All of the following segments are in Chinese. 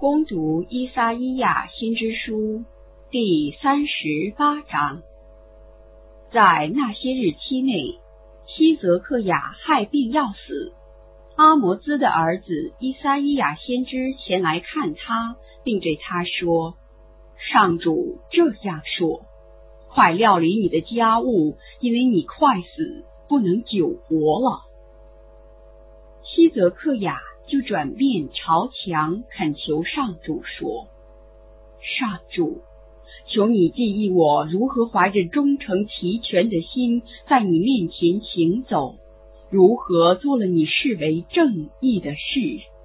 恭读依撒意亚先知书第38章。在那些日期内，希泽克雅害病要死，阿摩兹的儿子依撒意亚先知前来看他，并对他说：上主这样说，快料理你的家务，因为你快死，不能久活了。希泽克雅就转面朝墙恳求上主说：上主，求你记忆我如何怀着忠诚齐全的心在你面前行走，如何做了你视为正义的事。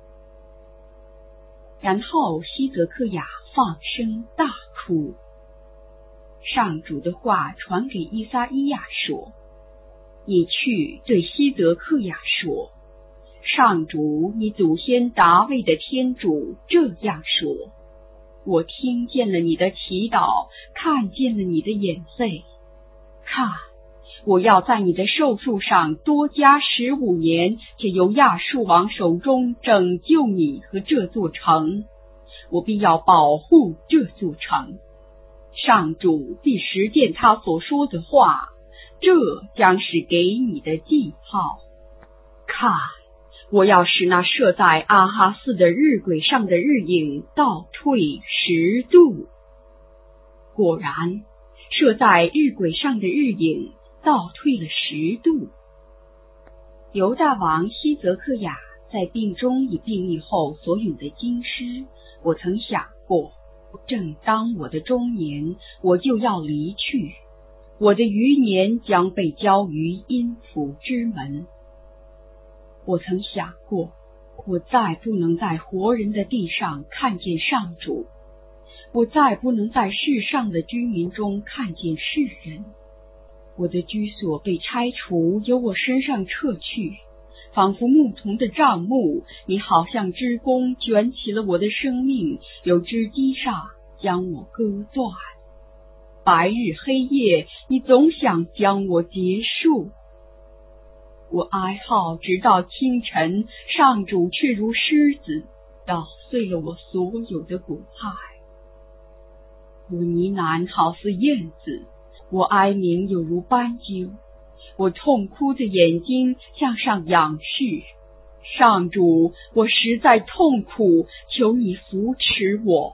然后希泽克雅放声大哭。上主的话传给依撒意亚说：你去对希泽克雅说，上主你祖先达味的天主这样说：我听见了你的祈祷，看见了你的眼泪。看，我要在你的寿数上多加15年，且由亚述王手中拯救你和这座城。我必要保护这座城。上主必实践他所说的话，这将是给你的记号。看，我要使那射在阿哈斯的日晷上的日影倒退10度。果然，射在日晷上的日影倒退了10度。犹大王希泽克雅在病中已病愈后所咏的经诗，我曾想过，正当我的中年，我就要离去，我的余年将被交于阴府之门。我曾想过，我再不能在活人的地上看见上主，我再不能在世上的居民中看见世人。我的居所被拆除，由我身上撤去，仿佛牧童的帐幕，你好像织工卷起了我的生命，由织机上将我割断。白日黑夜，你总想将我结束。我哀号直到清晨，上主却如狮子，捣碎了我所有的骨骸。我呢喃好似燕子，我哀鸣有如斑鸠，我痛哭的眼睛向上仰视。上主，我实在痛苦，求你扶持我。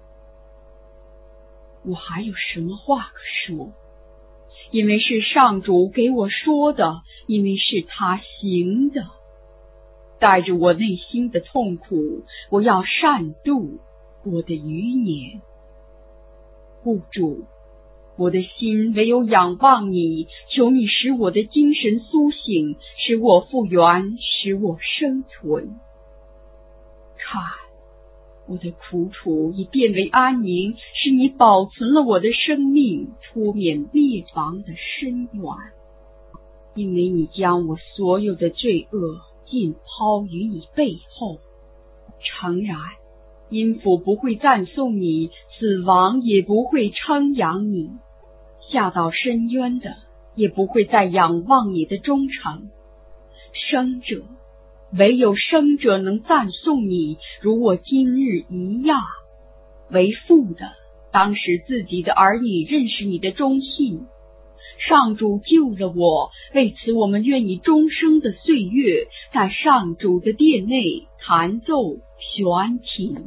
我还有什么话可说？因为是上主给我说的，因为是他行的。带着我内心的痛苦，我要善度我的余年。主，我的心唯有仰望你，求你使我的精神苏醒，使我复原，使我生存。看，我的苦楚已变为安宁，是你保存了我的生命，脱免灭亡的深渊。因为你将我所有的罪恶尽抛于你背后。诚然，阴府不会赞颂你，死亡也不会称扬你，下到深渊的也不会再仰望你的忠诚。生者，唯有生者能赞颂你，如我今日一样。为父的当使自己的儿女认识你的忠信。上主救了我，为此我们愿以终生的岁月在上主的殿内弹奏弦琴。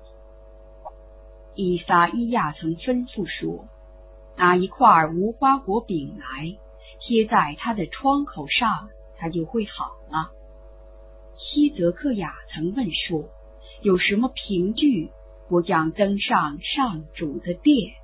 依撒意亚曾吩咐说，拿一块无花果饼来，贴在他的窗口上，他就会好了。希泽克雅曾问说，有什么凭据，我将登上上主的殿？